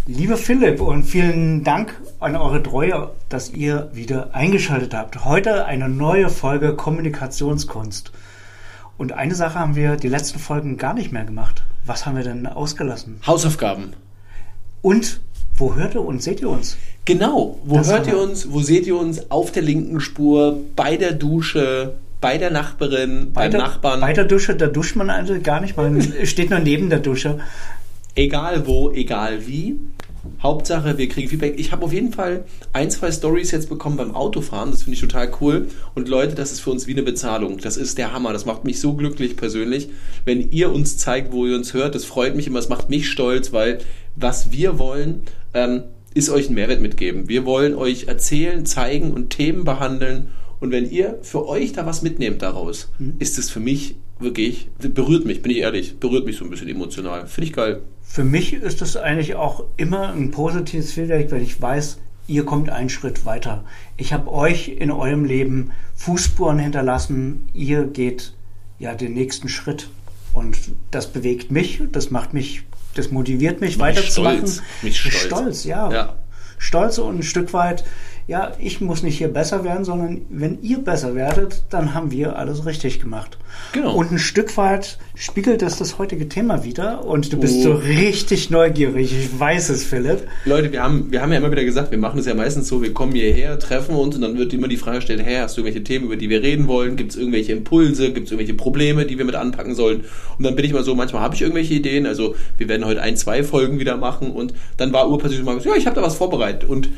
Lieber Philipp, und vielen Dank an eure Treue, dass ihr wieder eingeschaltet habt. Heute eine neue Folge Kommunikationskunst. Und eine Sache haben wir die letzten Folgen gar nicht mehr gemacht. Was haben wir denn ausgelassen? Hausaufgaben. Und wo hört ihr uns, seht ihr uns? Genau, wo hört ihr uns, wo seht ihr uns? Auf der linken Spur, bei der Dusche, bei der Nachbarin, beim Nachbarn. Bei der Dusche, da duscht man also gar nicht, man steht nur neben der Dusche. Egal wo, egal wie. Hauptsache, wir kriegen Feedback. Ich habe auf jeden Fall 1-2 Stories jetzt bekommen beim Autofahren. Das finde ich total cool. Und Leute, das ist für uns wie eine Bezahlung. Das ist der Hammer. Das macht mich so glücklich persönlich. Wenn ihr uns zeigt, wo ihr uns hört, das freut mich immer. Das macht mich stolz, weil was wir wollen, ist euch einen Mehrwert mitgeben. Wir wollen euch erzählen, zeigen und Themen behandeln. Und wenn ihr für euch da was mitnehmt daraus, ist es für mich wirklich, berührt mich, bin ich ehrlich, berührt mich so ein bisschen emotional. Finde ich geil. Für mich ist es eigentlich auch immer ein positives Feedback, wenn ich weiß, ihr kommt einen Schritt weiter. Ich habe euch in eurem Leben Fußspuren hinterlassen, ihr geht ja den nächsten Schritt. Und das bewegt mich, das motiviert mich weiterzumachen. Mich stolz, ja. Stolz und ein Stück weit, ja, ich muss nicht hier besser werden, sondern wenn ihr besser werdet, dann haben wir alles richtig gemacht. Genau. Und ein Stück weit spiegelt das heutige Thema wieder und du bist so richtig neugierig. Ich weiß es, Philipp. Leute, wir haben ja immer wieder gesagt, wir machen es ja meistens so, wir kommen hierher, treffen uns und dann wird immer die Frage gestellt, hey, hast du irgendwelche Themen, über die wir reden wollen? Gibt es irgendwelche Impulse? Gibt es irgendwelche Probleme, die wir mit anpacken sollen? Und dann bin ich mal so, manchmal habe ich irgendwelche Ideen, also wir werden heute 1-2 Folgen wieder machen und dann war urplötzlich mal gesagt, ja, ich habe da was vorbereitet und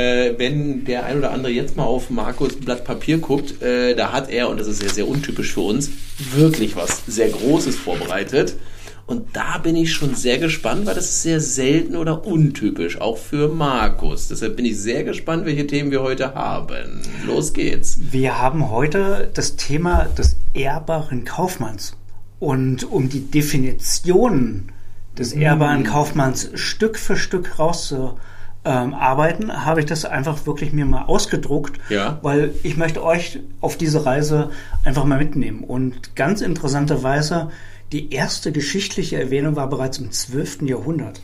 wenn der ein oder andere jetzt mal auf Markus Blatt Papier guckt, da hat er, und das ist sehr, sehr untypisch für uns, wirklich was sehr Großes vorbereitet. Und da bin ich schon sehr gespannt, weil das ist sehr selten oder untypisch, auch für Markus. Deshalb bin ich sehr gespannt, welche Themen wir heute haben. Los geht's. Wir haben heute das Thema des ehrbaren Kaufmanns. Und um die Definition des ehrbaren Kaufmanns Stück für Stück rauszuarbeiten, habe ich das einfach wirklich mir mal ausgedruckt, weil ich möchte euch auf diese Reise einfach mal mitnehmen. Und ganz interessanterweise, die erste geschichtliche Erwähnung war bereits im 12. Jahrhundert.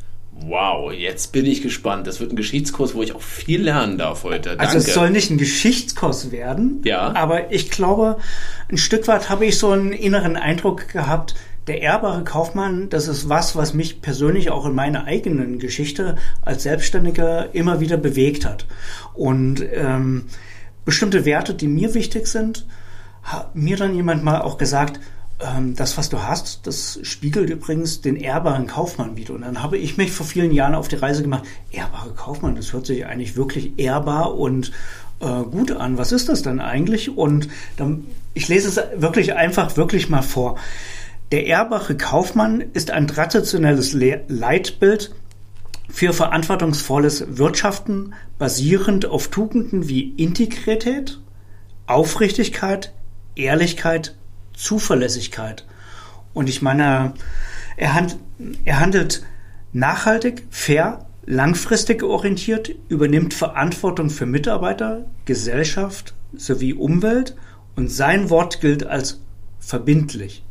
Wow, jetzt bin ich gespannt. Das wird ein Geschichtskurs, wo ich auch viel lernen darf heute. Danke. Also es soll nicht ein Geschichtskurs werden, aber ich glaube, ein Stück weit habe ich so einen inneren Eindruck gehabt, der ehrbare Kaufmann, das ist was mich persönlich auch in meiner eigenen Geschichte als Selbstständiger immer wieder bewegt hat. Und bestimmte Werte, die mir wichtig sind, hat mir dann jemand mal auch gesagt, das, was du hast, das spiegelt übrigens den ehrbaren Kaufmann wieder. Und dann habe ich mich vor vielen Jahren auf die Reise gemacht, ehrbare Kaufmann, das hört sich eigentlich wirklich ehrbar und gut an. Was ist das denn eigentlich? Und dann, ich lese es wirklich mal vor. Der ehrbare Kaufmann ist ein traditionelles Leitbild für verantwortungsvolles Wirtschaften, basierend auf Tugenden wie Integrität, Aufrichtigkeit, Ehrlichkeit, Zuverlässigkeit. Und ich meine, er handelt nachhaltig, fair, langfristig orientiert, übernimmt Verantwortung für Mitarbeiter, Gesellschaft sowie Umwelt und sein Wort gilt als verbindlich.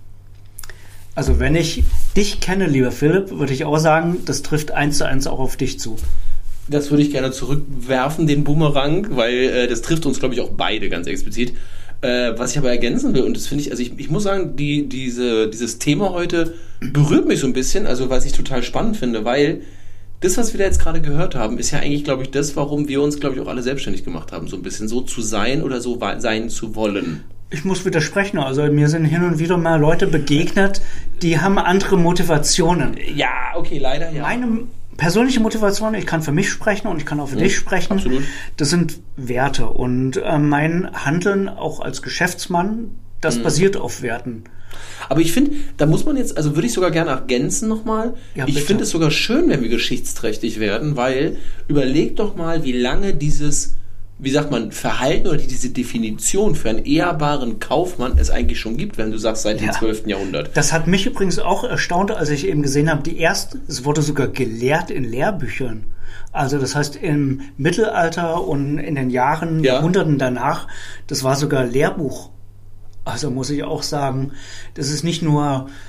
Also wenn ich dich kenne, lieber Philipp, würde ich auch sagen, das trifft 1:1 auch auf dich zu. Das würde ich gerne zurückwerfen, den Boomerang, weil das trifft uns, glaube ich, auch beide ganz explizit. Was ich aber ergänzen will, und das finde ich, also ich muss sagen, dieses Thema heute berührt mich so ein bisschen, also was ich total spannend finde, weil das, was wir da jetzt gerade gehört haben, ist ja eigentlich, glaube ich, das, warum wir uns, glaube ich, auch alle selbstständig gemacht haben, so ein bisschen so zu sein oder so sein zu wollen. Ich muss widersprechen, also mir sind hin und wieder mal Leute begegnet, die haben andere Motivationen. Ja, okay, leider, ja. Meine persönliche Motivation, ich kann für mich sprechen und ich kann auch für dich sprechen, absolut. Das sind Werte und mein Handeln auch als Geschäftsmann, das basiert auf Werten. Aber ich finde, da muss man jetzt, also würde ich sogar gerne ergänzen nochmal, ich finde es sogar schön, wenn wir geschichtsträchtig werden, weil überleg doch mal, wie lange dieses, wie sagt man, Verhalten oder diese Definition für einen ehrbaren Kaufmann es eigentlich schon gibt, wenn du sagst, seit dem 12. Jahrhundert. Das hat mich übrigens auch erstaunt, als ich eben gesehen habe, es wurde sogar gelehrt in Lehrbüchern. Also das heißt im Mittelalter und in den Jahrhunderten danach, das war sogar Lehrbuch. Also muss ich auch sagen, das ist nicht nur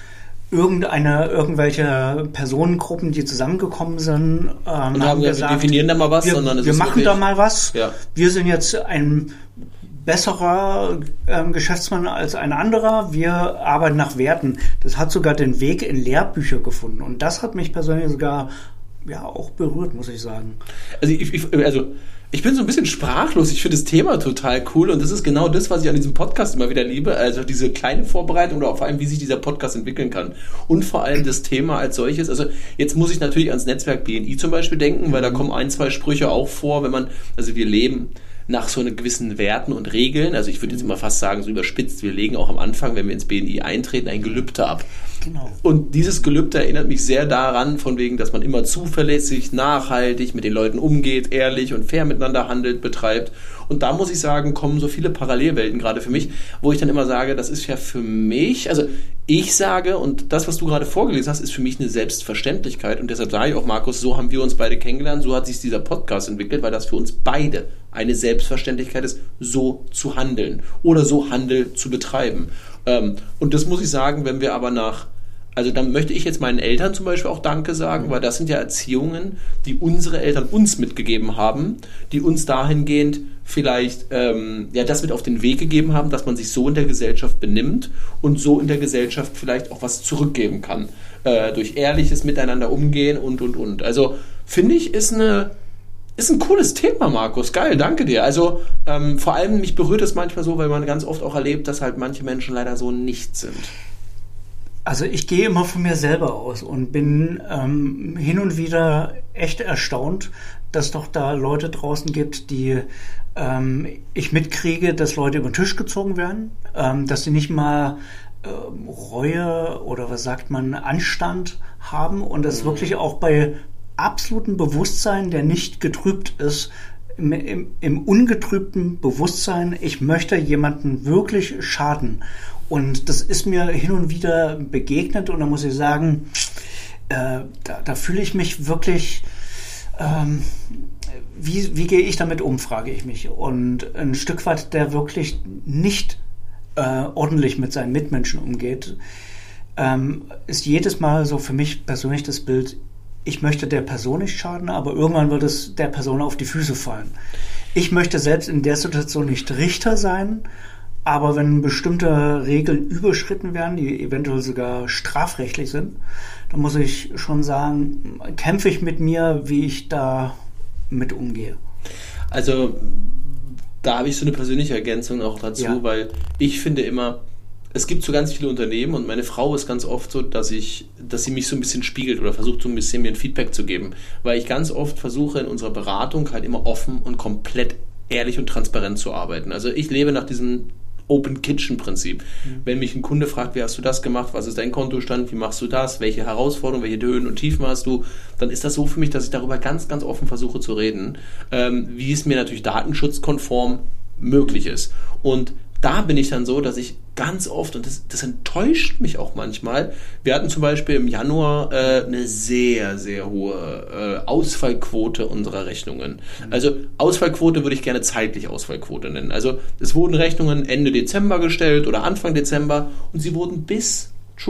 irgendwelche Personengruppen, die zusammengekommen sind, und haben gesagt, wir definieren da mal was, sondern wir machen da mal was. Ja. Wir sind jetzt ein besserer Geschäftsmann als ein anderer. Wir arbeiten nach Werten. Das hat sogar den Weg in Lehrbücher gefunden. Und das hat mich persönlich sogar auch berührt, muss ich sagen. Also ich bin so ein bisschen sprachlos. Ich finde das Thema total cool und das ist genau das, was ich an diesem Podcast immer wieder liebe. Also diese kleine Vorbereitung oder auch vor allem, wie sich dieser Podcast entwickeln kann. Und vor allem das Thema als solches. Also jetzt muss ich natürlich ans Netzwerk BNI zum Beispiel denken, weil da kommen 1, 2 Sprüche auch vor, also wir leben nach so einen gewissen Werten und Regeln. Also ich würde jetzt immer fast sagen, so überspitzt, wir legen auch am Anfang, wenn wir ins BNI eintreten, ein Gelübde ab. Genau. Und dieses Gelübde erinnert mich sehr daran, von wegen, dass man immer zuverlässig, nachhaltig mit den Leuten umgeht, ehrlich und fair miteinander handelt, betreibt. Und da muss ich sagen, kommen so viele Parallelwelten gerade für mich, wo ich dann immer sage, das ist ja für mich, also ich sage, und das, was du gerade vorgelesen hast, ist für mich eine Selbstverständlichkeit. Und deshalb sage ich auch, Markus, so haben wir uns beide kennengelernt, so hat sich dieser Podcast entwickelt, weil das für uns beide eine Selbstverständlichkeit ist, so zu handeln oder so Handel zu betreiben. Und das muss ich sagen, wenn wir aber also dann möchte ich jetzt meinen Eltern zum Beispiel auch Danke sagen, weil das sind ja Erziehungen, die unsere Eltern uns mitgegeben haben, die uns dahingehend vielleicht das mit auf den Weg gegeben haben, dass man sich so in der Gesellschaft benimmt und so in der Gesellschaft vielleicht auch was zurückgeben kann. Durch ehrliches Miteinander umgehen und. Also finde ich, ist ein cooles Thema, Markus. Geil, danke dir. Also vor allem mich berührt es manchmal so, weil man ganz oft auch erlebt, dass halt manche Menschen leider so nicht sind. Also ich gehe immer von mir selber aus und bin hin und wieder echt erstaunt, dass doch da Leute draußen gibt, die ich mitkriege, dass Leute über den Tisch gezogen werden, dass sie nicht mal Reue oder was sagt man, Anstand haben und das wirklich auch bei absolutem Bewusstsein, der nicht getrübt ist, im ungetrübten Bewusstsein, ich möchte jemandem wirklich schaden. Und das ist mir hin und wieder begegnet und da muss ich sagen, da fühle ich mich wirklich, wie gehe ich damit um, frage ich mich. Und ein Stück weit, der wirklich nicht ordentlich mit seinen Mitmenschen umgeht, ist jedes Mal so für mich persönlich das Bild, ich möchte der Person nicht schaden, aber irgendwann wird es der Person auf die Füße fallen. Ich möchte selbst in der Situation nicht Richter sein, aber wenn bestimmte Regeln überschritten werden, die eventuell sogar strafrechtlich sind, dann muss ich schon sagen, kämpfe ich mit mir, wie ich da mit umgehe. Also da habe ich so eine persönliche Ergänzung auch dazu, weil ich finde immer, es gibt so ganz viele Unternehmen und meine Frau ist ganz oft so, dass sie mich so ein bisschen spiegelt oder versucht so ein bisschen mir ein Feedback zu geben, weil ich ganz oft versuche in unserer Beratung halt immer offen und komplett ehrlich und transparent zu arbeiten. Also ich lebe nach diesem Open Kitchen Prinzip. Wenn mich ein Kunde fragt, wie hast du das gemacht, was ist dein Kontostand, wie machst du das, welche Herausforderungen, welche Höhen und Tiefen hast du, dann ist das so für mich, dass ich darüber ganz, ganz offen versuche zu reden, wie es mir natürlich datenschutzkonform möglich ist. Und da bin ich dann so, dass ich ganz oft, und das enttäuscht mich auch manchmal, wir hatten zum Beispiel im Januar eine sehr, sehr hohe Ausfallquote unserer Rechnungen. Also Ausfallquote würde ich gerne zeitlich Ausfallquote nennen. Also es wurden Rechnungen Ende Dezember gestellt oder Anfang Dezember und sie wurden bis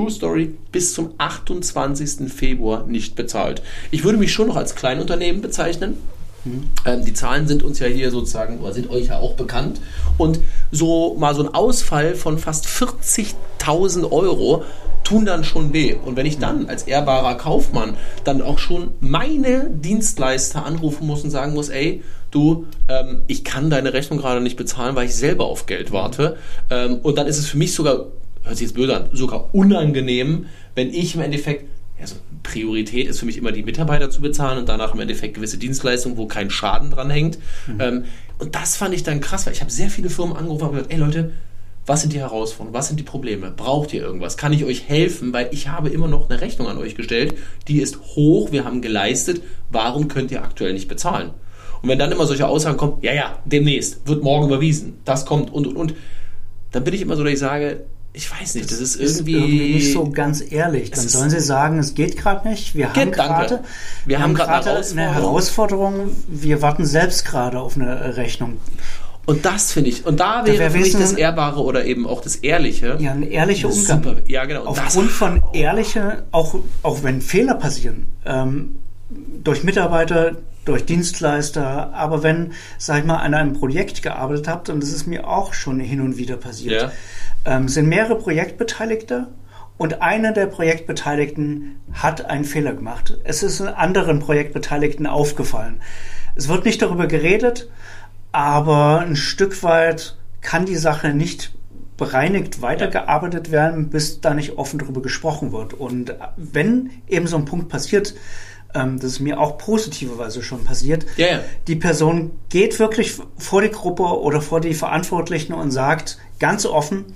zum 28. Februar nicht bezahlt. Ich würde mich schon noch als Kleinunternehmen bezeichnen. Die Zahlen sind uns ja hier sozusagen, oder sind euch ja auch bekannt. Und so mal so ein Ausfall von fast 40.000 Euro tun dann schon weh. Und wenn ich dann als ehrbarer Kaufmann dann auch schon meine Dienstleister anrufen muss und sagen muss, ey, du, ich kann deine Rechnung gerade nicht bezahlen, weil ich selber auf Geld warte. Und dann ist es für mich sogar, hört sich jetzt blöd an, sogar unangenehm, wenn ich im Endeffekt, also Priorität ist für mich immer die Mitarbeiter zu bezahlen und danach im Endeffekt gewisse Dienstleistungen, wo kein Schaden dran hängt. Und das fand ich dann krass, weil ich habe sehr viele Firmen angerufen und gesagt, ey Leute, was sind die Herausforderungen, was sind die Probleme, braucht ihr irgendwas, kann ich euch helfen, weil ich habe immer noch eine Rechnung an euch gestellt, die ist hoch, wir haben geleistet, warum könnt ihr aktuell nicht bezahlen? Und wenn dann immer solche Aussagen kommen, ja, demnächst, wird morgen überwiesen, das kommt und, dann bin ich immer so, dass ich sage, ich weiß nicht, das ist irgendwie nicht so ganz ehrlich. Dann sollen sie sagen, es geht gerade nicht. Wir haben gerade eine Herausforderung. Wir warten selbst gerade auf eine Rechnung. Und das finde ich, und da wäre für mich das Ehrbare oder eben auch das Ehrliche. Ja, ein ehrlicher Umgang. Super. Ja, genau. Aufgrund von ehrliche, auch wenn Fehler passieren, durch Mitarbeiter, durch Dienstleister, aber wenn, sag ich mal, an einem Projekt gearbeitet habt, und das ist mir auch schon hin und wieder passiert, sind mehrere Projektbeteiligte und einer der Projektbeteiligten hat einen Fehler gemacht. Es ist anderen Projektbeteiligten aufgefallen. Es wird nicht darüber geredet, aber ein Stück weit kann die Sache nicht bereinigt weitergearbeitet werden, bis da nicht offen darüber gesprochen wird. Und wenn eben so ein Punkt passiert, das ist mir auch positiverweise schon passiert, die Person geht wirklich vor die Gruppe oder vor die Verantwortlichen und sagt ganz offen,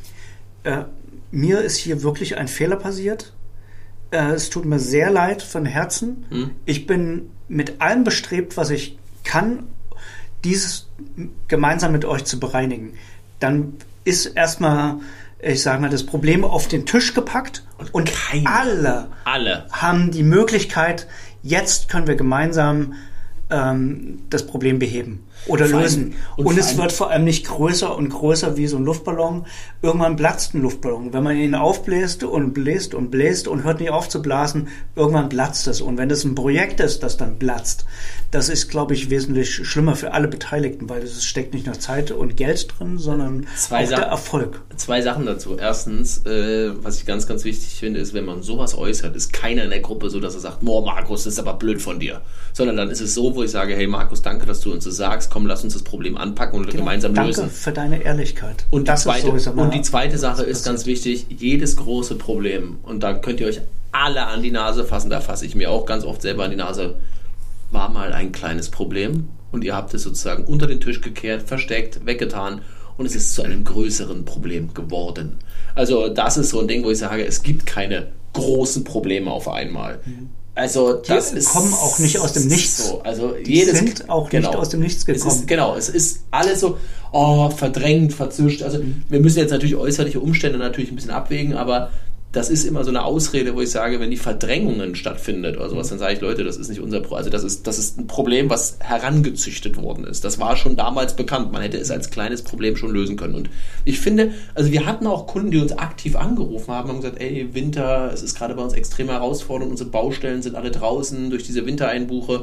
mir ist hier wirklich ein Fehler passiert. Es tut mir sehr leid von Herzen. Ich bin mit allem bestrebt, was ich kann, dieses gemeinsam mit euch zu bereinigen. Dann ist erstmal, ich sage mal, das Problem auf den Tisch gepackt und alle haben die Möglichkeit, jetzt können wir gemeinsam das Problem beheben oder lösen. Und es wird vor allem nicht größer und größer wie so ein Luftballon. Irgendwann platzt ein Luftballon. Wenn man ihn aufbläst und bläst und bläst und hört nicht auf zu blasen, irgendwann platzt es. Und wenn das ein Projekt ist, das dann platzt, das ist, glaube ich, wesentlich schlimmer für alle Beteiligten, weil es steckt nicht nur Zeit und Geld drin, sondern auch der Erfolg. 2 Sachen dazu. Erstens, was ich ganz, ganz wichtig finde, ist, wenn man sowas äußert, ist keiner in der Gruppe so, dass er sagt, boah, Markus, das ist aber blöd von dir. Sondern dann ist es so, wo ich sage, hey Markus, danke, dass du uns das sagst, komm, lass uns das Problem anpacken und gemeinsam lösen. Danke für deine Ehrlichkeit. Und die zweite Sache ist ganz wichtig, jedes große Problem, und da könnt ihr euch alle an die Nase fassen, da fasse ich mir auch ganz oft selber an die Nase, war mal ein kleines Problem und ihr habt es sozusagen unter den Tisch gekehrt, versteckt, weggetan und es ist zu einem größeren Problem geworden. Also das ist so ein Ding, wo ich sage, es gibt keine großen Probleme auf einmal. Also das kommen auch nicht aus dem Nichts. So. Also sind auch nicht aus dem Nichts gekommen. Es ist alles so verdrängt, verzischt. Also wir müssen jetzt natürlich äußerliche Umstände natürlich ein bisschen abwägen, aber das ist immer so eine Ausrede, wo ich sage, wenn die Verdrängungen stattfindet oder sowas, dann sage ich, Leute, das ist nicht unser Problem. Also das ist ein Problem, was herangezüchtet worden ist. Das war schon damals bekannt. Man hätte es als kleines Problem schon lösen können. Und ich finde, also wir hatten auch Kunden, die uns aktiv angerufen haben und gesagt, ey, Winter, es ist gerade bei uns extrem herausfordernd, unsere Baustellen sind alle draußen, durch diese Wintereinbrüche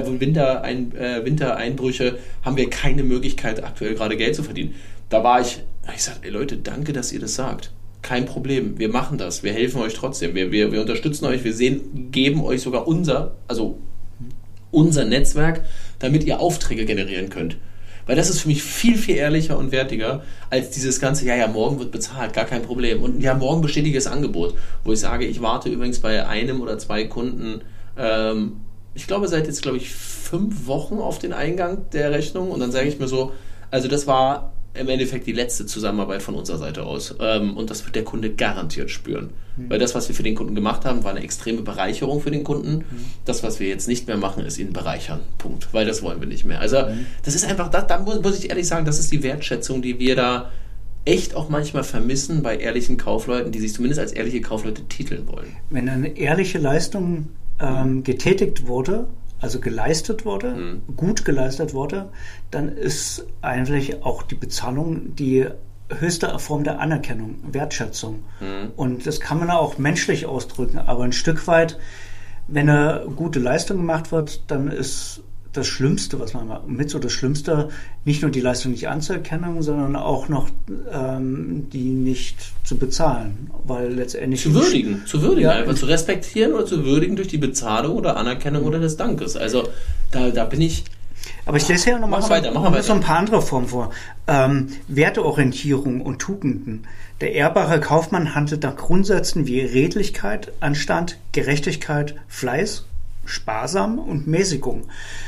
haben wir keine Möglichkeit, aktuell gerade Geld zu verdienen. Da war ich sage, ey Leute, danke, dass ihr das sagt. Kein Problem, wir machen das, wir helfen euch trotzdem, wir unterstützen euch, geben euch sogar unser Netzwerk, damit ihr Aufträge generieren könnt. Weil das ist für mich viel, viel ehrlicher und wertiger als dieses ganze, morgen wird bezahlt, gar kein Problem. Und morgen bestätiges Angebot, wo ich sage, ich warte übrigens bei einem oder 2 Kunden, ich glaube seit jetzt, 5 Wochen auf den Eingang der Rechnung und dann sage ich mir so, also das war im Endeffekt die letzte Zusammenarbeit von unserer Seite aus. Und das wird der Kunde garantiert spüren. Weil das, was wir für den Kunden gemacht haben, war eine extreme Bereicherung für den Kunden. Das, was wir jetzt nicht mehr machen, ist ihn bereichern. Punkt. Weil das wollen wir nicht mehr. Also das ist einfach, da muss ich ehrlich sagen, das ist die Wertschätzung, die wir da echt auch manchmal vermissen bei ehrlichen Kaufleuten, die sich zumindest als ehrliche Kaufleute titeln wollen. Wenn eine ehrliche Leistung getätigt wurde, also geleistet wurde, gut geleistet wurde, dann ist eigentlich auch die Bezahlung die höchste Form der Anerkennung, Wertschätzung. Und das kann man auch menschlich ausdrücken, aber ein Stück weit, wenn eine gute Leistung gemacht wird, dann ist das Schlimmste, was man macht, mit so das Schlimmste, nicht nur die Leistung nicht anzuerkennen, sondern auch noch die nicht zu bezahlen, weil letztendlich zu würdigen, einfach zu respektieren oder zu würdigen durch die Bezahlung oder Anerkennung oder des Dankes. Also da bin ich. Aber ich lese ja noch mal so ein paar andere Formen vor. Werteorientierung und Tugenden. Der ehrbare Kaufmann handelt nach Grundsätzen wie Redlichkeit, Anstand, Gerechtigkeit, Fleiß, Sparsam und Mäßigung.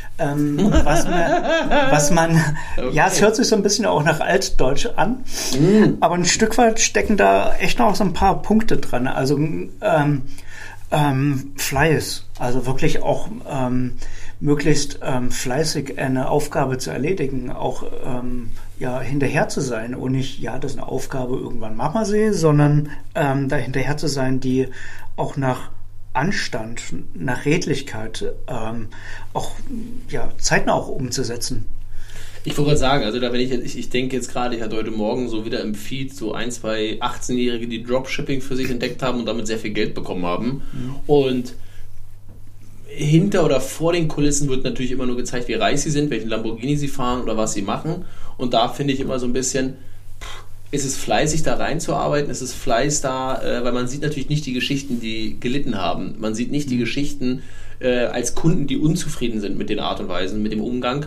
Was man, okay. Ja, es hört sich so ein bisschen auch nach Altdeutsch an, aber ein Stück weit stecken da echt noch so ein paar Punkte dran. Also Fleiß, also wirklich auch möglichst fleißig eine Aufgabe zu erledigen, auch hinterher zu sein und nicht, das ist eine Aufgabe, irgendwann machen wir sie, sondern da hinterher zu sein, die auch nach Anstand, nach Redlichkeit auch zeitnah auch umzusetzen. Ich wollte gerade sagen, also da wenn ich denke jetzt gerade, ich hatte heute Morgen so wieder im Feed so 1, 2 18-Jährige, die Dropshipping für sich entdeckt haben und damit sehr viel Geld bekommen haben. Und hinter oder vor den Kulissen wird natürlich immer nur gezeigt, wie reich sie sind, welchen Lamborghini sie fahren oder was sie machen. Und da finde ich immer so ein bisschen, ist es fleißig da reinzuarbeiten, ist es Fleiß da, weil man sieht natürlich nicht die Geschichten, die gelitten haben. Man sieht nicht die Geschichten als Kunden, die unzufrieden sind mit den Art und Weisen, mit dem Umgang.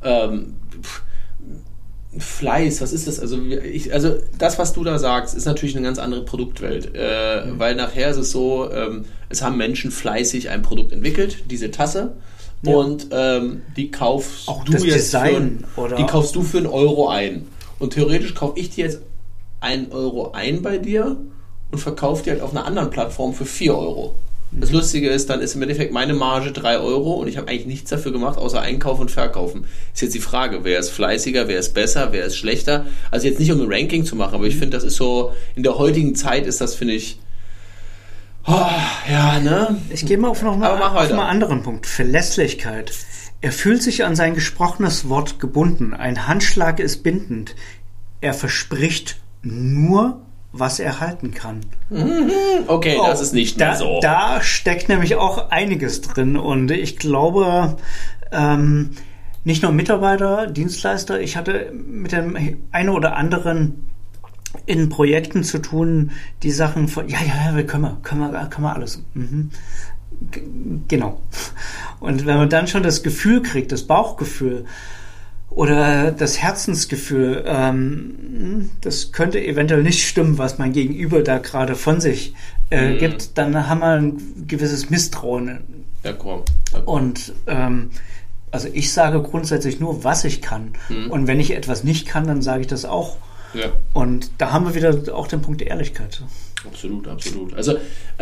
Fleiß, was ist das? Also das, was du da sagst, ist natürlich eine ganz andere Produktwelt. Weil nachher ist es so, es haben Menschen fleißig ein Produkt entwickelt, diese Tasse. Ja. Und die kaufst auch du das jetzt Design, die kaufst du für €1 ein. Und theoretisch kaufe ich dir jetzt €1 ein bei dir und verkaufe die halt auf einer anderen Plattform für €4. Das Lustige ist, dann ist im Endeffekt meine Marge €3 und ich habe eigentlich nichts dafür gemacht, außer Einkaufen und Verkaufen. Ist jetzt die Frage, wer ist fleißiger, wer ist besser, wer ist schlechter? Also jetzt nicht um ein Ranking zu machen, aber ich finde, das ist so, in der heutigen Zeit ist das, finde ich, ne? Ich gehe mal auf einen anderen Punkt. Verlässlichkeit. Er fühlt sich an sein gesprochenes Wort gebunden. Ein Handschlag ist bindend. Er verspricht nur, was er halten kann. Okay, das ist nicht mehr so. Da steckt nämlich auch einiges drin und ich glaube, nicht nur Mitarbeiter, Dienstleister, ich hatte mit dem einen oder anderen in Projekten zu tun, die Sachen von, können wir alles. Genau. Und wenn man dann schon das Gefühl kriegt, das Bauchgefühl, oder das Herzensgefühl, das könnte eventuell nicht stimmen, was mein Gegenüber da gerade von sich gibt, dann haben wir ein gewisses Misstrauen. Und also ich sage grundsätzlich nur, was ich kann. Und wenn ich etwas nicht kann, dann sage ich das auch. Ja. Und da haben wir wieder auch den Punkt der Ehrlichkeit. Absolut. Also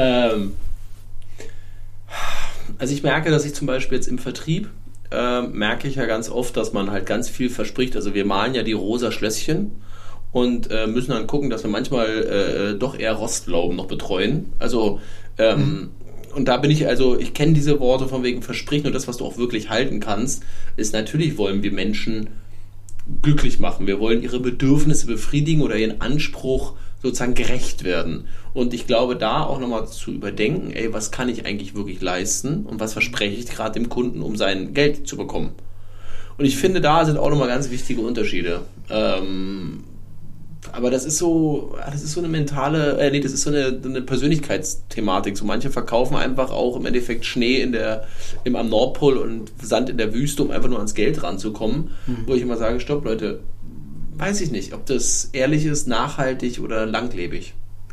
ich merke, dass ich zum Beispiel jetzt im Vertrieb merke ich ja ganz oft, dass man halt ganz viel verspricht. Also wir malen ja die rosa Schlösschen und müssen dann gucken, dass wir manchmal doch eher Rostlauben noch betreuen. Also und da bin ich kenne diese Worte von wegen Versprechen und das, was du auch wirklich halten kannst, ist natürlich wollen wir Menschen glücklich machen. Wir wollen ihre Bedürfnisse befriedigen oder ihren Anspruch sozusagen gerecht werden. Und ich glaube, da auch nochmal zu überdenken, was kann ich eigentlich wirklich leisten und was verspreche ich gerade dem Kunden, um sein Geld zu bekommen. Und ich finde, da sind auch nochmal ganz wichtige Unterschiede. Aber das ist so eine mentale, das ist so eine Persönlichkeitsthematik. So manche verkaufen einfach auch im Endeffekt Schnee am Nordpol und Sand in der Wüste, um einfach nur ans Geld ranzukommen. Wo ich immer sage, stopp Leute, weiß ich nicht, ob das ehrlich ist, nachhaltig oder langlebig.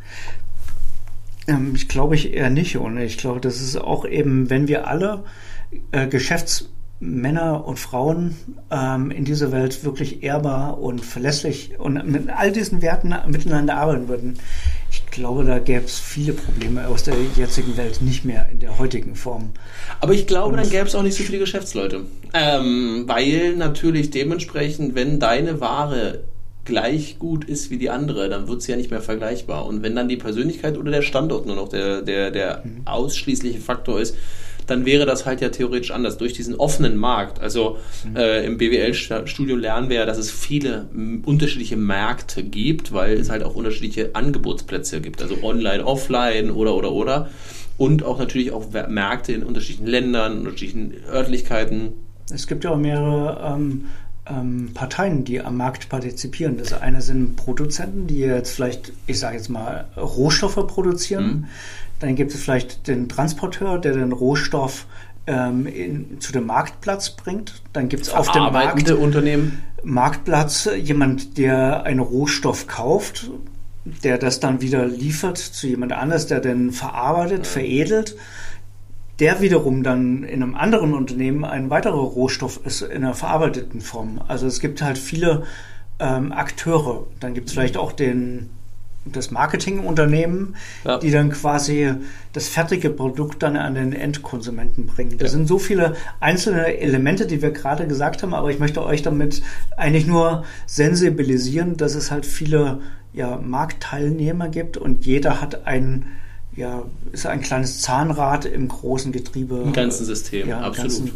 Ich glaube eher nicht. Und ich glaube, das ist auch eben, wenn wir alle Geschäftsmänner und Frauen in dieser Welt wirklich ehrbar und verlässlich und mit all diesen Werten miteinander arbeiten würden, ich glaube, da gäbe es viele Probleme aus der jetzigen Welt nicht mehr in der heutigen Form. Aber ich glaube, dann gäbe es auch nicht so viele Geschäftsleute. Weil natürlich dementsprechend, wenn deine Ware gleich gut ist wie die andere, dann wird sie ja nicht mehr vergleichbar. Und wenn dann die Persönlichkeit oder der Standort nur noch der ausschließliche Faktor ist, dann wäre das halt ja theoretisch anders. Durch diesen offenen Markt, also im BWL-Studium lernen wir ja, dass es viele unterschiedliche Märkte gibt, weil es halt auch unterschiedliche Angebotsplätze gibt, also online, offline oder. Und auch natürlich auch Märkte in unterschiedlichen Ländern, unterschiedlichen Örtlichkeiten. Es gibt ja auch mehrere Parteien, die am Markt partizipieren. Das eine sind Produzenten, die jetzt vielleicht, ich sage jetzt mal, Rohstoffe produzieren. Dann gibt es vielleicht den Transporteur, der den Rohstoff zu dem Marktplatz bringt. Dann gibt es auf dem Marktplatz jemand, der einen Rohstoff kauft, der das dann wieder liefert zu jemand anders, der den verarbeitet, veredelt. Der wiederum dann in einem anderen Unternehmen ein weiterer Rohstoff ist in einer verarbeiteten Form. Also es gibt halt viele Akteure. Dann gibt es vielleicht auch das Marketingunternehmen, die dann quasi das fertige Produkt dann an den Endkonsumenten bringen. Das sind so viele einzelne Elemente, die wir gerade gesagt haben, aber ich möchte euch damit eigentlich nur sensibilisieren, dass es halt viele Marktteilnehmer gibt und jeder hat ist ein kleines Zahnrad im großen Getriebe. Im ganzen System, absolut.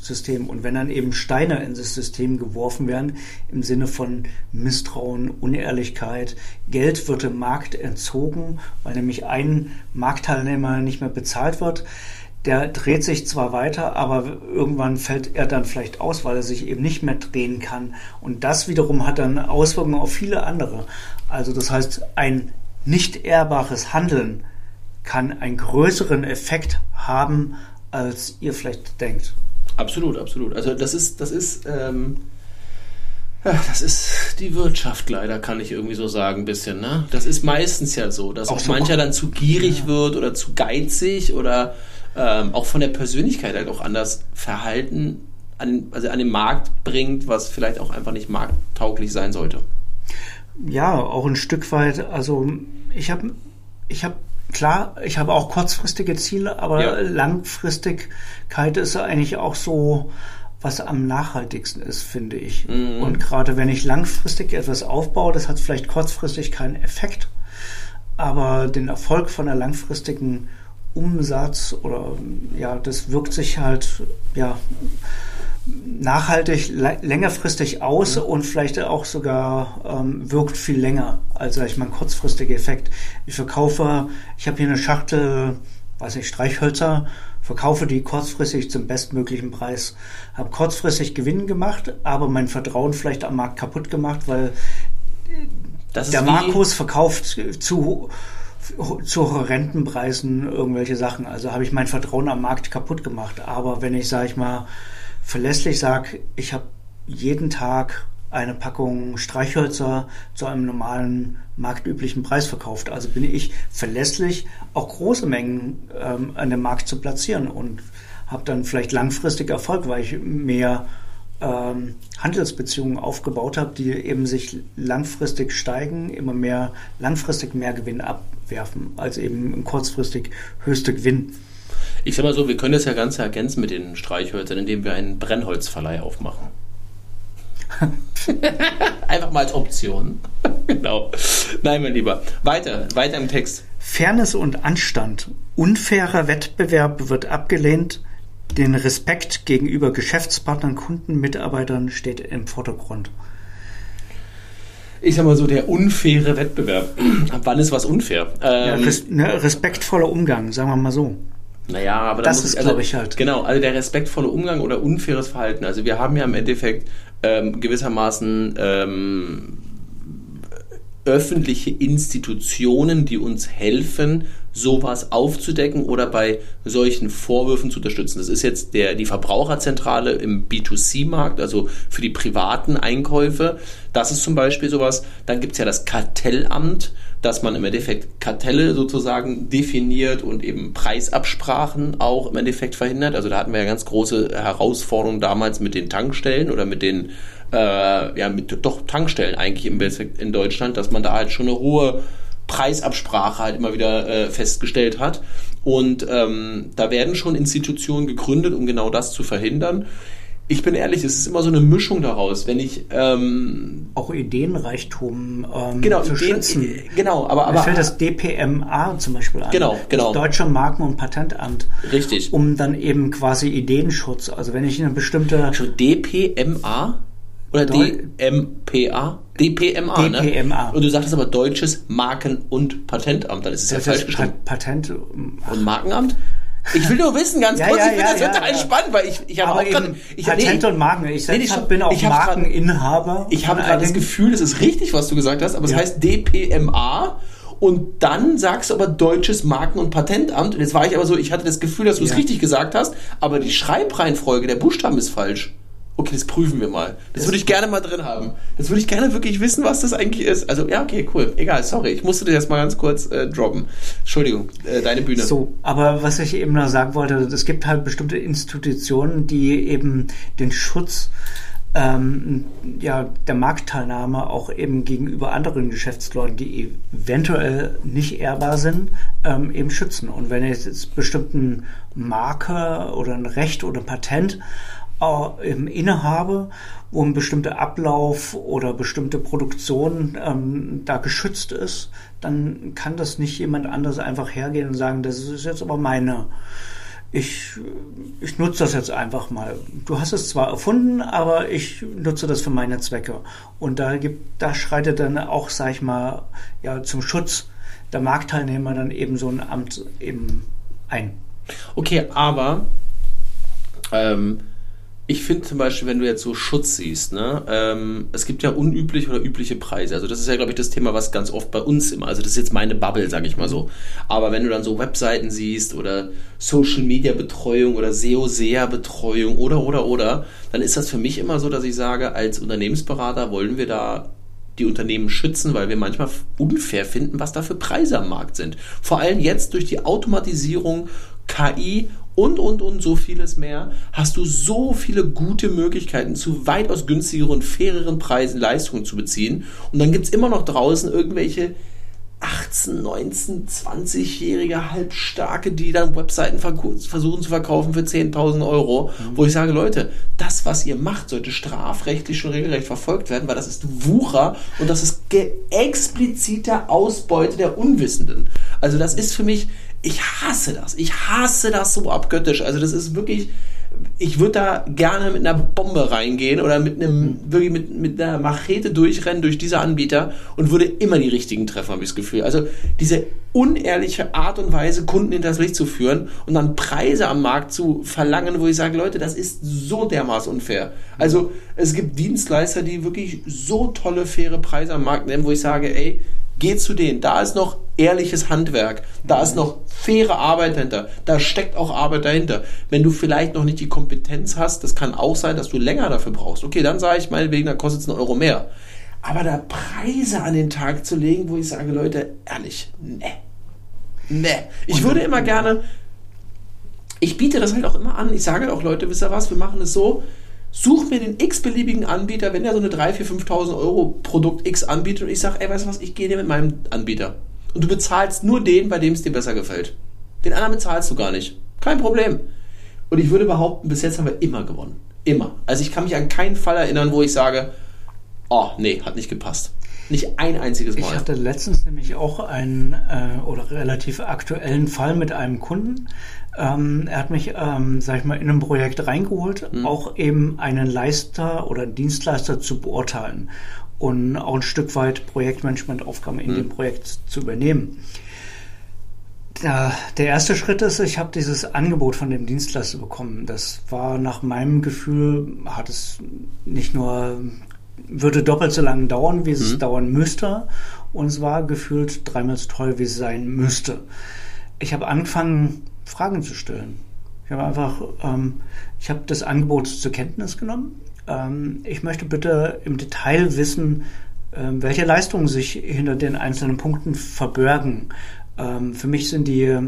System. Und wenn dann eben Steine in das System geworfen werden, im Sinne von Misstrauen, Unehrlichkeit, Geld wird dem Markt entzogen, weil nämlich ein Marktteilnehmer nicht mehr bezahlt wird, der dreht sich zwar weiter, aber irgendwann fällt er dann vielleicht aus, weil er sich eben nicht mehr drehen kann. Und das wiederum hat dann Auswirkungen auf viele andere. Also das heißt, ein nicht ehrbares Handeln kann einen größeren Effekt haben, als ihr vielleicht denkt. Absolut, absolut. Also das ist die Wirtschaft leider, kann ich irgendwie so sagen, ein bisschen. Ne? Das ist meistens ja so, dass auch so mancher dann zu gierig wird oder zu geizig oder auch von der Persönlichkeit halt auch anders Verhalten an den Markt bringt, was vielleicht auch einfach nicht markttauglich sein sollte. Ja, auch ein Stück weit. Also ich habe auch kurzfristige Ziele, aber Langfristigkeit ist eigentlich auch so, was am nachhaltigsten ist, finde ich. Mhm. Und gerade wenn ich langfristig etwas aufbaue, das hat vielleicht kurzfristig keinen Effekt, aber den Erfolg von der langfristigen Umsatz oder das wirkt sich halt nachhaltig, längerfristig aus und vielleicht auch sogar wirkt viel länger als, sag ich mal, ein kurzfristiger Effekt. Ich habe hier eine Schachtel, Streichhölzer, verkaufe die kurzfristig zum bestmöglichen Preis. Habe kurzfristig Gewinn gemacht, aber mein Vertrauen vielleicht am Markt kaputt gemacht, weil der Markus verkauft zu horrenden Preisen irgendwelche Sachen. Also habe ich mein Vertrauen am Markt kaputt gemacht. Aber wenn ich, sage ich mal, verlässlich sage, ich habe jeden Tag eine Packung Streichhölzer zu einem normalen marktüblichen Preis verkauft. Also bin ich verlässlich, auch große Mengen an dem Markt zu platzieren und habe dann vielleicht langfristig Erfolg, weil ich mehr Handelsbeziehungen aufgebaut habe, die eben sich langfristig steigen, immer mehr langfristig mehr Gewinn abwerfen, als eben kurzfristig höchste Gewinn. Ich sag mal so, wir können das ja ganz ergänzen mit den Streichhölzern, indem wir einen Brennholzverleih aufmachen. Einfach mal als Option. Genau. Nein, mein Lieber. Weiter im Text. Fairness und Anstand. Unfairer Wettbewerb wird abgelehnt. Den Respekt gegenüber Geschäftspartnern, Kunden, Mitarbeitern steht im Vordergrund. Ich sag mal so, der unfaire Wettbewerb. Ab wann ist was unfair? Respektvoller Umgang, sagen wir mal so. Naja, aber das ist, glaube ich, halt. Genau, also der respektvolle Umgang oder unfaires Verhalten. Also wir haben ja im Endeffekt gewissermaßen öffentliche Institutionen, die uns helfen, sowas aufzudecken oder bei solchen Vorwürfen zu unterstützen. Das ist jetzt die Verbraucherzentrale im B2C-Markt, also für die privaten Einkäufe. Das ist zum Beispiel sowas. Dann gibt es ja das Kartellamt, dass man im Endeffekt Kartelle sozusagen definiert und eben Preisabsprachen auch im Endeffekt verhindert. Also da hatten wir ja ganz große Herausforderungen damals mit den Tankstellen oder mit den Tankstellen eigentlich in Deutschland, dass man da halt schon eine hohe Preisabsprache halt immer wieder festgestellt hat. Und da werden schon Institutionen gegründet, um genau das zu verhindern. Ich bin ehrlich, es ist immer so eine Mischung daraus, wenn ich auch Ideenreichtum zu schützen. Genau, aber mir fällt das DPMA zum Beispiel an. Genau. Das Deutsche Marken- und Patentamt. Richtig. Um dann eben quasi Ideenschutz, also wenn ich eine bestimmte... DPMA? Oder DMPA? DPMA, ne? DPMA. Und du sagtest aber Deutsches Marken- und Patentamt, dann ist es ja falsch geschrieben. Patent... Und Markenamt? Ich will nur wissen, ganz kurz, ich finde das total spannend, weil ich habe auch gerade... Patent und Marken, ich bin auch Markeninhaber. Ich habe gerade das Gefühl, das ist richtig, was du gesagt hast, aber es heißt DPMA und dann sagst du aber Deutsches Marken- und Patentamt und jetzt war ich aber so, ich hatte das Gefühl, dass du es richtig gesagt hast, aber die Schreibreihenfolge, der Buchstaben ist falsch. Okay, das prüfen wir mal. Das würde ich gerne mal drin haben. Das würde ich gerne wirklich wissen, was das eigentlich ist. Also, ja, okay, cool. Egal, sorry. Ich musste dir das mal ganz kurz droppen. Entschuldigung, deine Bühne. So, aber was ich eben noch sagen wollte, es gibt halt bestimmte Institutionen, die eben den Schutz der Marktteilnahme auch eben gegenüber anderen Geschäftsleuten, die eventuell nicht ehrbar sind, eben schützen. Und wenn ich jetzt bestimmten Marke oder ein Recht oder Patent eben innehabe, wo ein bestimmter Ablauf oder bestimmte Produktion da geschützt ist, dann kann das nicht jemand anderes einfach hergehen und sagen, das ist jetzt aber meine Ich nutze das jetzt einfach mal. Du hast es zwar erfunden, aber ich nutze das für meine Zwecke. Und da schreitet dann auch, sag ich mal, ja, zum Schutz der Marktteilnehmer dann eben so ein Amt eben ein. Okay, aber ich finde zum Beispiel, wenn du jetzt so Schutz siehst, ne, es gibt ja unübliche oder übliche Preise. Also das ist ja, glaube ich, das Thema, was ganz oft bei uns immer, also das ist jetzt meine Bubble, sage ich mal so. Aber wenn du dann so Webseiten siehst oder Social-Media-Betreuung oder SEO-SEA-Betreuung oder, dann ist das für mich immer so, dass ich sage, als Unternehmensberater wollen wir da die Unternehmen schützen, weil wir manchmal unfair finden, was da für Preise am Markt sind. Vor allem jetzt durch die Automatisierung, KI und so vieles mehr, hast du so viele gute Möglichkeiten, zu weitaus günstigeren und faireren Preisen Leistungen zu beziehen. Und dann gibt es immer noch draußen irgendwelche 18, 19, 20-jährige Halbstarke, die dann Webseiten versuchen zu verkaufen für 10.000 Euro, wo ich sage, Leute, das, was ihr macht, sollte strafrechtlich schon regelrecht verfolgt werden, weil das ist Wucher und das ist explizite Ausbeute der Unwissenden. Also das ist für mich, ich hasse das so abgöttisch. Also das ist wirklich, ich würde da gerne mit einer Bombe reingehen oder mit einer Machete durchrennen durch diese Anbieter und würde immer die richtigen treffen, habe ich das Gefühl. Also diese unehrliche Art und Weise, Kunden hinters Licht zu führen und dann Preise am Markt zu verlangen, wo ich sage, Leute, das ist so dermaßen unfair. Also es gibt Dienstleister, die wirklich so tolle, faire Preise am Markt nehmen, wo ich sage, ey, geh zu denen, da ist noch ehrliches Handwerk, da ist noch faire Arbeit dahinter, da steckt auch Arbeit dahinter. Wenn du vielleicht noch nicht die Kompetenz hast, das kann auch sein, dass du länger dafür brauchst. Okay, dann sage ich meinetwegen, dann kostet es €1 mehr. Aber da Preise an den Tag zu legen, wo ich sage, Leute, ehrlich, ne. Ich würde immer gerne, ich biete das halt auch immer an, ich sage auch, Leute, wisst ihr was, wir machen es so, such mir den x-beliebigen Anbieter, wenn der so eine 3.000, 4.000, 5.000 Euro Produkt X anbietet und ich sage, ey, weißt du was, ich gehe dir mit meinem Anbieter. Und du bezahlst nur den, bei dem es dir besser gefällt. Den anderen bezahlst du gar nicht. Kein Problem. Und ich würde behaupten, bis jetzt haben wir immer gewonnen. Immer. Also ich kann mich an keinen Fall erinnern, wo ich sage, oh, nee, hat nicht gepasst. Nicht ein einziges Mal. Ich hatte letztens nämlich auch einen oder relativ aktuellen Fall mit einem Kunden. Er hat mich, sag ich mal, in ein Projekt reingeholt, auch eben einen Leister oder Dienstleister zu beurteilen und auch ein Stück weit Projektmanagement-Aufgaben in dem Projekt zu übernehmen. Der erste Schritt ist, ich habe dieses Angebot von dem Dienstleister bekommen. Das war nach meinem Gefühl, hat es nicht nur, würde doppelt so lange dauern, wie es dauern müsste, und es war gefühlt 3-mal so teuer, wie es sein müsste. Ich habe angefangen, Fragen zu stellen. Ich habe das Angebot zur Kenntnis genommen. Ich möchte bitte im Detail wissen, welche Leistungen sich hinter den einzelnen Punkten verbergen. Für mich sind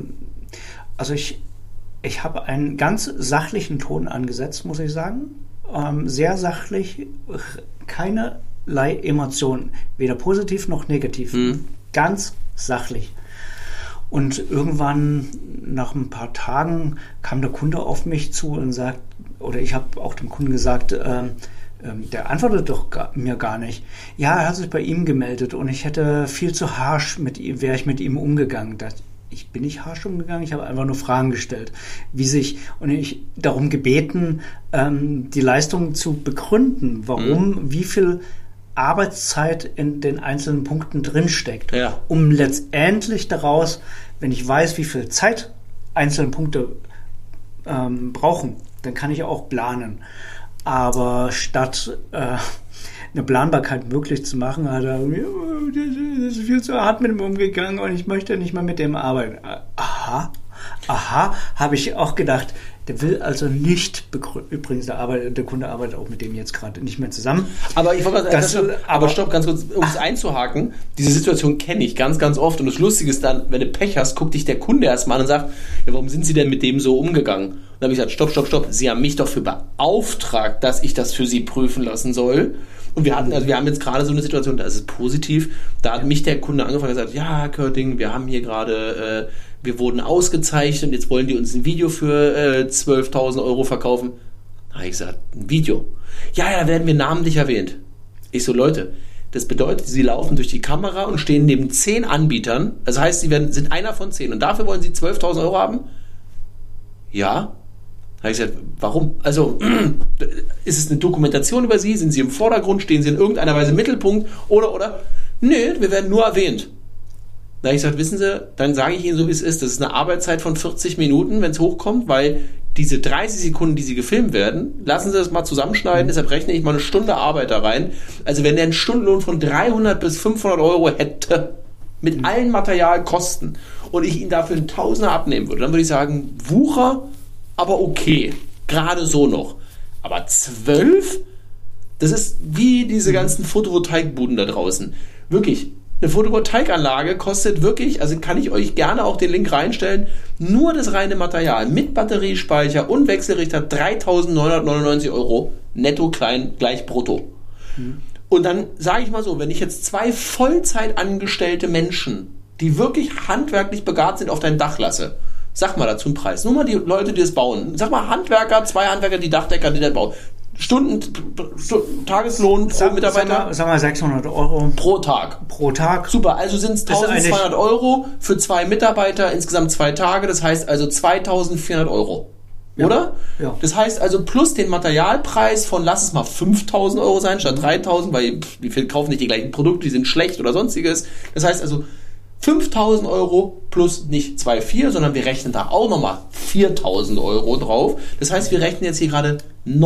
ich habe einen ganz sachlichen Ton angesetzt, muss ich sagen. Sehr sachlich, keinerlei Emotionen, weder positiv noch negativ. Ganz sachlich. Und irgendwann nach ein paar Tagen kam der Kunde auf mich zu und sagt, oder ich habe auch dem Kunden gesagt, der antwortet doch mir gar nicht. Ja, er hat sich bei ihm gemeldet und ich hätte viel zu harsch wäre ich mit ihm umgegangen. Ich bin nicht harsch umgegangen, ich habe einfach nur Fragen gestellt, und ich darum gebeten, die Leistung zu begründen, warum, wie viel Arbeitszeit in den einzelnen Punkten drinsteckt, um letztendlich daraus, wenn ich weiß, wie viel Zeit einzelne Punkte brauchen, dann kann ich auch planen. Aber statt eine Planbarkeit möglich zu machen, hat er, das ist viel zu hart mit ihm umgegangen und ich möchte nicht mal mit dem arbeiten. Aha, habe ich auch gedacht. Der will also nicht übrigens, der Kunde arbeitet auch mit dem jetzt gerade nicht mehr zusammen. Aber ich wollte aber stopp, ganz kurz, um es einzuhaken. Diese Situation kenne ich ganz, ganz oft. Und das Lustige ist dann, wenn du Pech hast, guckt dich der Kunde erstmal an und sagt, ja, warum sind Sie denn mit dem so umgegangen? Und dann habe ich gesagt, stopp. Sie haben mich doch für beauftragt, dass ich das für Sie prüfen lassen soll. Und wir haben jetzt gerade so eine Situation, da ist es positiv. Da hat mich der Kunde angefangen und gesagt, ja, Herr Körting, wir haben hier gerade, wir wurden ausgezeichnet und jetzt wollen die uns ein Video für 12.000 Euro verkaufen. Da habe ich gesagt, ein Video. Ja, da werden wir namentlich erwähnt. Ich so, Leute, das bedeutet, sie laufen durch die Kamera und stehen neben 10 Anbietern. Das heißt, sie sind einer von 10 und dafür wollen sie 12.000 Euro haben? Ja. Da habe ich gesagt, warum? Also, ist es eine Dokumentation über Sie? Sind Sie im Vordergrund? Stehen Sie in irgendeiner Weise im Mittelpunkt? Oder? Nee, wir werden nur erwähnt. Da habe ich gesagt, wissen Sie, dann sage ich Ihnen so, wie es ist. Das ist eine Arbeitszeit von 40 Minuten, wenn es hochkommt, weil diese 30 Sekunden, die Sie gefilmt werden, lassen Sie das mal zusammenschneiden, deshalb rechne ich mal eine Stunde Arbeit da rein. Also wenn der einen Stundenlohn von 300 bis 500 Euro hätte, mit allen Materialkosten, und ich ihn dafür einen Tausender abnehmen würde, dann würde ich sagen, Wucher, aber okay, gerade so noch. Aber 12? Das ist wie diese ganzen Photovoltaikbuden da draußen. Wirklich, eine Photovoltaikanlage kostet wirklich, also kann ich euch gerne auch den Link reinstellen, nur das reine Material mit Batteriespeicher und Wechselrichter 3.999 Euro netto klein gleich brutto. Und dann sage ich mal so, wenn ich jetzt 2 Vollzeitangestellte Menschen, die wirklich handwerklich begabt sind, auf dein Dach lasse, sag mal dazu einen Preis. Nur mal die Leute, die das bauen. Sag mal Handwerker, 2 Handwerker, die Dachdecker, die das bauen. Tageslohn pro Mitarbeiter? Sag mal 600 Euro. Pro Tag. Super, also sind es 1.200 Euro für 2 Mitarbeiter, insgesamt 2 Tage. Das heißt also 2.400 Euro. Ja. Oder? Ja. Das heißt also plus den Materialpreis von, lass es mal 5.000 Euro sein, statt 3.000, weil die kaufen nicht die gleichen Produkte, die sind schlecht oder sonstiges. Das heißt also 5.000 Euro plus nicht 2,4, sondern wir rechnen da auch nochmal 4.000 Euro drauf. Das heißt, wir rechnen jetzt hier gerade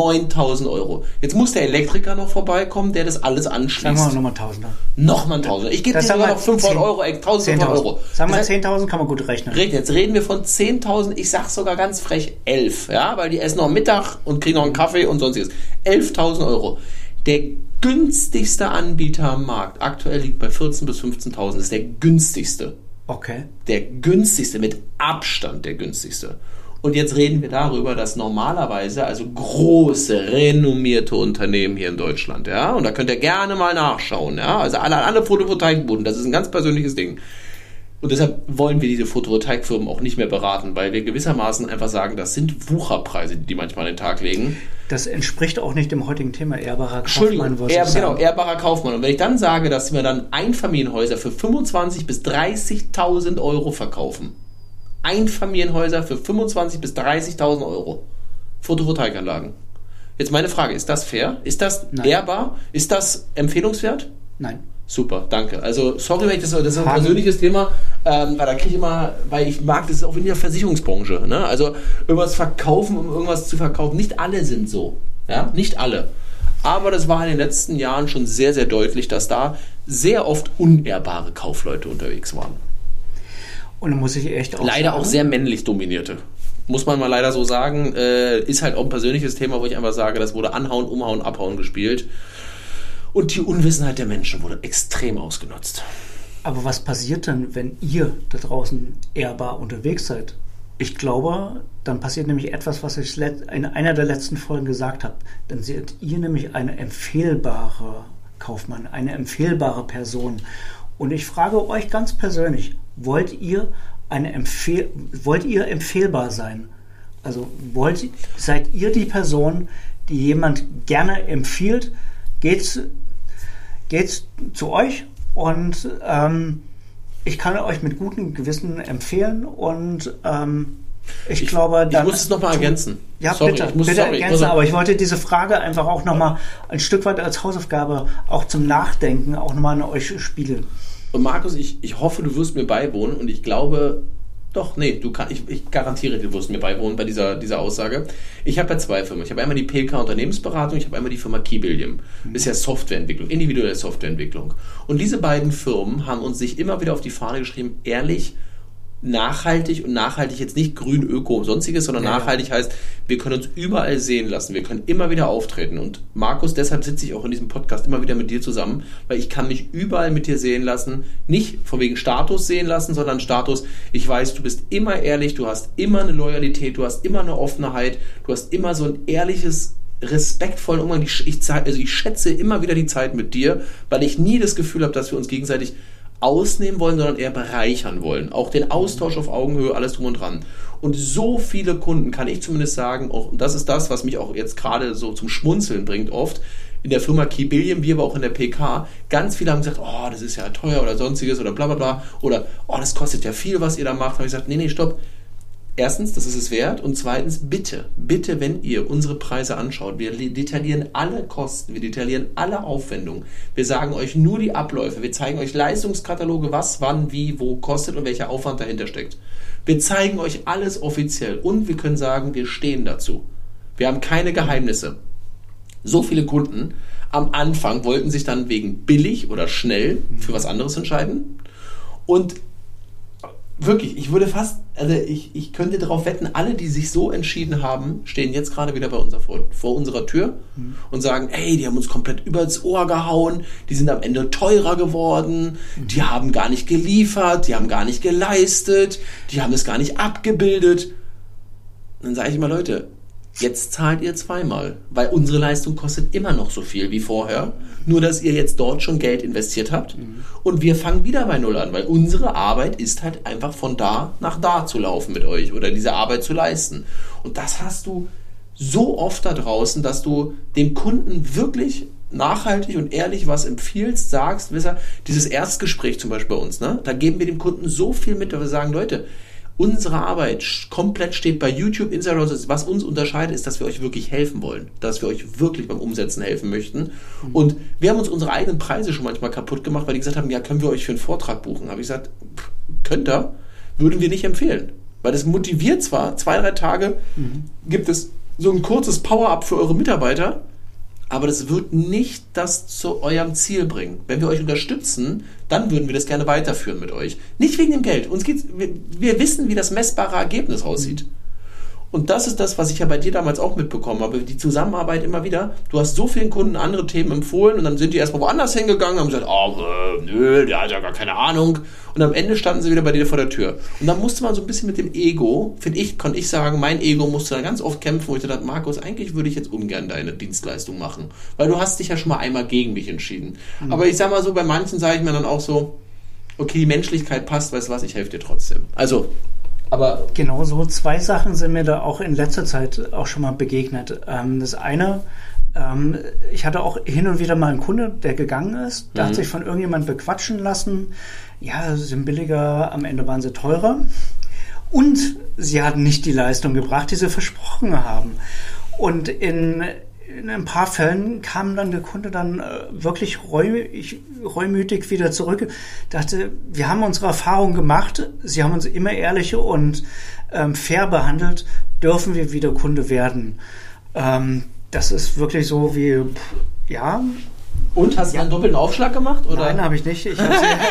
9.000 Euro. Jetzt muss der Elektriker noch vorbeikommen, der das alles anschließt. Sagen wir nochmal 1.000. Nochmal 1.000. Ich gebe dir sogar noch 500 Euro, 1.500 Euro. Sagen wir 10.000, kann man gut rechnen. Jetzt reden wir von 10.000, ich sag sogar ganz frech 11, ja, weil die essen noch Mittag und kriegen noch einen Kaffee und sonstiges. 11.000 Euro. Der günstigste Anbieter am Markt aktuell liegt bei 14.000 bis 15.000. Das ist der günstigste. Okay. Der günstigste, mit Abstand der günstigste. Und jetzt reden wir darüber, dass normalerweise, also große, renommierte Unternehmen hier in Deutschland, ja, und da könnt ihr gerne mal nachschauen, ja, also alle Photovoltaikbuden, das ist ein ganz persönliches Ding. Und deshalb wollen wir diese Photovoltaikfirmen auch nicht mehr beraten, weil wir gewissermaßen einfach sagen, das sind Wucherpreise, die manchmal an den Tag legen. Das entspricht auch nicht dem heutigen Thema, ehrbarer Kaufmann. Genau, ehrbarer Kaufmann. Und wenn ich dann sage, dass wir dann Einfamilienhäuser für 25.000 bis 30.000 Euro verkaufen, Einfamilienhäuser für 25.000 bis 30.000 Euro, Photovoltaikanlagen. Jetzt meine Frage, ist das fair? Ist das ehrbar? Ist das empfehlungswert? Nein. Super, danke. Also sorry, wenn ich das ist ein persönliches Thema, weil da kriege ich immer, weil ich mag das auch in der Versicherungsbranche, ne? Also irgendwas verkaufen, um irgendwas zu verkaufen. Nicht alle sind so, ja, nicht alle. Aber das war in den letzten Jahren schon sehr, sehr deutlich, dass da sehr oft unehrbare Kaufleute unterwegs waren. Und da muss ich echt auch leider sagen, auch sehr männlich dominierte. Muss man mal leider so sagen. Ist halt auch ein persönliches Thema, wo ich einfach sage, das wurde anhauen, umhauen, abhauen gespielt. Und die Unwissenheit der Menschen wurde extrem ausgenutzt. Aber was passiert denn, wenn ihr da draußen ehrbar unterwegs seid? Ich glaube, dann passiert nämlich etwas, was ich in einer der letzten Folgen gesagt habe. Dann seid ihr nämlich eine empfehlbare Kaufmann, eine empfehlbare Person. Und ich frage euch ganz persönlich, wollt ihr empfehlbar sein? Also seid ihr die Person, die jemand gerne empfiehlt? Geht's zu euch und ich kann euch mit gutem Gewissen empfehlen und ich glaube... Ich muss es nochmal ergänzen. Ja, sorry, bitte ergänzen, aber ich wollte diese Frage einfach auch nochmal ein Stück weit als Hausaufgabe auch zum Nachdenken auch nochmal an euch spiegeln. Und Markus, ich hoffe, du wirst mir beiwohnen und ich glaube... Doch, nee, ich garantiere, du wirst mir beiwohnen bei dieser Aussage. Ich habe ja 2 Firmen. Ich habe einmal die PLK Unternehmensberatung, ich habe einmal die Firma Keybillium. Das ist ja Softwareentwicklung, individuelle Softwareentwicklung. Und diese beiden Firmen haben uns sich immer wieder auf die Fahne geschrieben, ehrlich, nachhaltig und nachhaltig jetzt nicht grün, öko, sonstiges, sondern nachhaltig heißt, wir können uns überall sehen lassen, wir können immer wieder auftreten und Markus, deshalb sitze ich auch in diesem Podcast immer wieder mit dir zusammen, weil ich kann mich überall mit dir sehen lassen, nicht von wegen Status sehen lassen, sondern Status, ich weiß, du bist immer ehrlich, du hast immer eine Loyalität, du hast immer eine Offenheit, du hast immer so ein ehrliches, respektvollen Umgang, ich schätze immer wieder die Zeit mit dir, weil ich nie das Gefühl habe, dass wir uns gegenseitig ausnehmen wollen, sondern eher bereichern wollen. Auch den Austausch auf Augenhöhe, alles drum und dran. Und so viele Kunden, kann ich zumindest sagen, auch, und das ist das, was mich auch jetzt gerade so zum Schmunzeln bringt oft, in der Firma Keybillium, wie aber auch in der PK, ganz viele haben gesagt, oh, das ist ja teuer oder sonstiges oder bla bla bla, oder oh, das kostet ja viel, was ihr da macht. Da habe ich gesagt, nee, stopp. Erstens, das ist es wert. Und zweitens, bitte, wenn ihr unsere Preise anschaut, wir detaillieren alle Kosten, wir detaillieren alle Aufwendungen. Wir sagen euch nur die Abläufe. Wir zeigen euch Leistungskataloge, was, wann, wie, wo kostet und welcher Aufwand dahinter steckt. Wir zeigen euch alles offiziell und wir können sagen, wir stehen dazu. Wir haben keine Geheimnisse. So viele Kunden am Anfang wollten sich dann wegen billig oder schnell für was anderes entscheiden. Und wirklich, ich würde fast, also ich könnte darauf wetten, alle, die sich so entschieden haben, stehen jetzt gerade wieder vor unserer Tür und sagen, ey, die haben uns komplett übers Ohr gehauen, die sind am Ende teurer geworden, die haben gar nicht geliefert, die haben gar nicht geleistet, die haben es gar nicht abgebildet. Und dann sage ich immer, Leute, jetzt zahlt ihr zweimal, weil unsere Leistung kostet immer noch so viel wie vorher, nur dass ihr jetzt dort schon Geld investiert habt und wir fangen wieder bei Null an, weil unsere Arbeit ist halt einfach von da nach da zu laufen mit euch oder diese Arbeit zu leisten. Und das hast du so oft da draußen, dass du dem Kunden wirklich nachhaltig und ehrlich was empfiehlst, sagst, dieses Erstgespräch zum Beispiel bei uns, ne? Da geben wir dem Kunden so viel mit, dass wir sagen, Leute, unsere Arbeit komplett steht bei YouTube, Instagram. Was uns unterscheidet, ist, dass wir euch wirklich helfen wollen. Dass wir euch wirklich beim Umsetzen helfen möchten. Und wir haben uns unsere eigenen Preise schon manchmal kaputt gemacht, weil die gesagt haben, ja, können wir euch für einen Vortrag buchen? Habe ich gesagt, könnt ihr, würden wir nicht empfehlen. Weil das motiviert zwar, 2-3 Tage gibt es so ein kurzes Power-Up für eure Mitarbeiter, aber das wird nicht das zu eurem Ziel bringen. Wenn wir euch unterstützen, dann würden wir das gerne weiterführen mit euch. Nicht wegen dem Geld. Wir wissen, wie das messbare Ergebnis aussieht. Und das ist das, was ich ja bei dir damals auch mitbekommen habe. Die Zusammenarbeit immer wieder. Du hast so vielen Kunden andere Themen empfohlen und dann sind die erstmal woanders hingegangen und haben gesagt, nö, der hat ja gar keine Ahnung. Und am Ende standen sie wieder bei dir vor der Tür. Und dann musste man so ein bisschen mit dem Ego, konnte ich sagen, mein Ego musste dann ganz oft kämpfen, wo ich dachte, Markus, eigentlich würde ich jetzt ungern deine Dienstleistung machen. Weil du hast dich ja schon mal einmal gegen mich entschieden. Aber ich sag mal so, bei manchen sage ich mir dann auch so, okay, die Menschlichkeit passt, weißt du was, ich helfe dir trotzdem. Also, aber genau so 2 Sachen sind mir da auch in letzter Zeit auch schon mal begegnet. Das eine, ich hatte auch hin und wieder mal einen Kunde, der gegangen ist, der hat sich von irgendjemandem bequatschen lassen. Ja, sie sind billiger, am Ende waren sie teurer. Und sie hatten nicht die Leistung gebracht, die sie versprochen haben. Und in ein paar Fällen kam dann der Kunde dann wirklich reumütig wieder zurück. Dachte, wir haben unsere Erfahrung gemacht, sie haben uns immer ehrlich und fair behandelt, dürfen wir wieder Kunde werden. Das ist wirklich so wie, ja. Und, hast du einen doppelten Aufschlag gemacht? Oder? Nein, habe ich nicht. Ich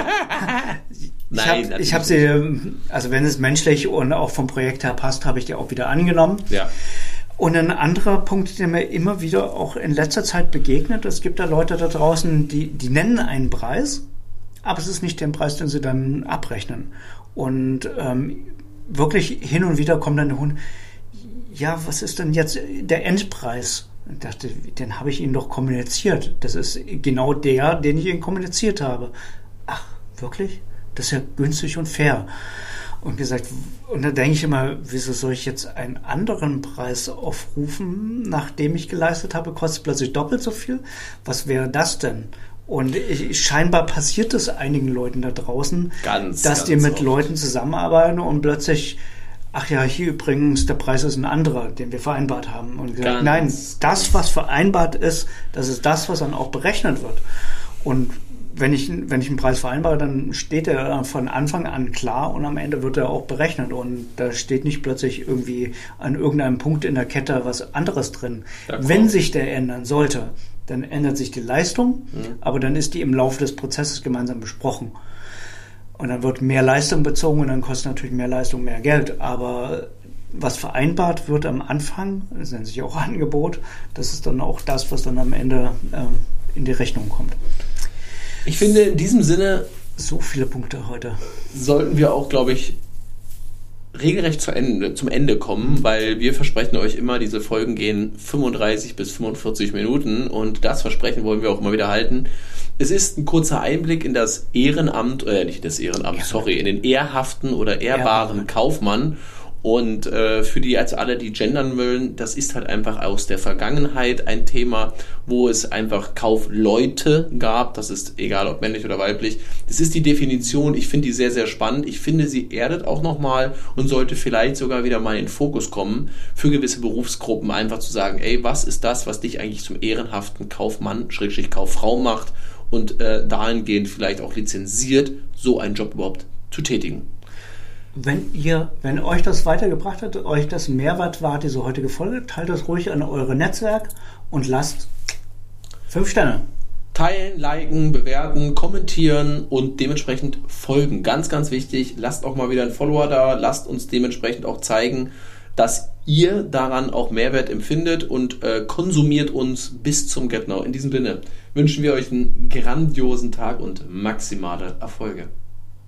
habe sie, also wenn es menschlich und auch vom Projekt her passt, habe ich die auch wieder angenommen. Ja. Und ein anderer Punkt, der mir immer wieder auch in letzter Zeit begegnet, es gibt da Leute da draußen, die nennen einen Preis, aber es ist nicht der Preis, den sie dann abrechnen. Und wirklich hin und wieder kommt dann der Hund, ja, was ist denn jetzt der Endpreis? Ich dachte, den habe ich Ihnen doch kommuniziert. Das ist genau der, den ich Ihnen kommuniziert habe. Ach, wirklich? Das ist ja günstig und fair. Und gesagt, und da denke ich immer, wieso soll ich jetzt einen anderen Preis aufrufen, nachdem ich geleistet habe, kostet plötzlich doppelt so viel? Was wäre das denn? Und scheinbar passiert es einigen Leuten da draußen, dass die mit Leuten zusammenarbeiten und plötzlich, ach ja, hier übrigens, der Preis ist ein anderer, den wir vereinbart haben. Und gesagt, nein, das, was vereinbart ist, das ist das, was dann auch berechnet wird. Und wenn ich einen Preis vereinbare, dann steht er von Anfang an klar und am Ende wird er auch berechnet. Und da steht nicht plötzlich irgendwie an irgendeinem Punkt in der Kette was anderes drin. Wenn sich der ändern sollte, dann ändert sich die Leistung, aber dann ist die im Laufe des Prozesses gemeinsam besprochen. Und dann wird mehr Leistung bezogen und dann kostet natürlich mehr Leistung mehr Geld. Aber was vereinbart wird am Anfang, das nennt sich auch Angebot, das ist dann auch das, was dann am Ende in die Rechnung kommt. Ich finde, in diesem Sinne, so viele Punkte heute, sollten wir auch, glaube ich, regelrecht zum Ende kommen, weil wir versprechen euch immer, diese Folgen gehen 35 bis 45 Minuten und das Versprechen wollen wir auch immer wieder halten. Es ist ein kurzer Einblick in das Ehrenamt, in den ehrhaften oder ehrbaren Kaufmann Und für die als alle, die gendern wollen, das ist halt einfach aus der Vergangenheit ein Thema, wo es einfach Kaufleute gab. Das ist egal, ob männlich oder weiblich. Das ist die Definition. Ich finde die sehr, sehr spannend. Ich finde, sie erdet auch nochmal und sollte vielleicht sogar wieder mal in den Fokus kommen, für gewisse Berufsgruppen einfach zu sagen, ey, was ist das, was dich eigentlich zum ehrenhaften Kaufmann, Kauffrau macht und dahingehend vielleicht auch lizenziert, so einen Job überhaupt zu tätigen. Wenn euch das weitergebracht hat, euch das Mehrwert war, diese heutige Folge, teilt das ruhig an eure Netzwerk und lasst 5 Sterne. Teilen, liken, bewerten, kommentieren und dementsprechend folgen. Ganz, ganz wichtig, lasst auch mal wieder einen Follower da, lasst uns dementsprechend auch zeigen, dass ihr daran auch Mehrwert empfindet und konsumiert uns bis zum Get Now. In diesem Sinne wünschen wir euch einen grandiosen Tag und maximale Erfolge.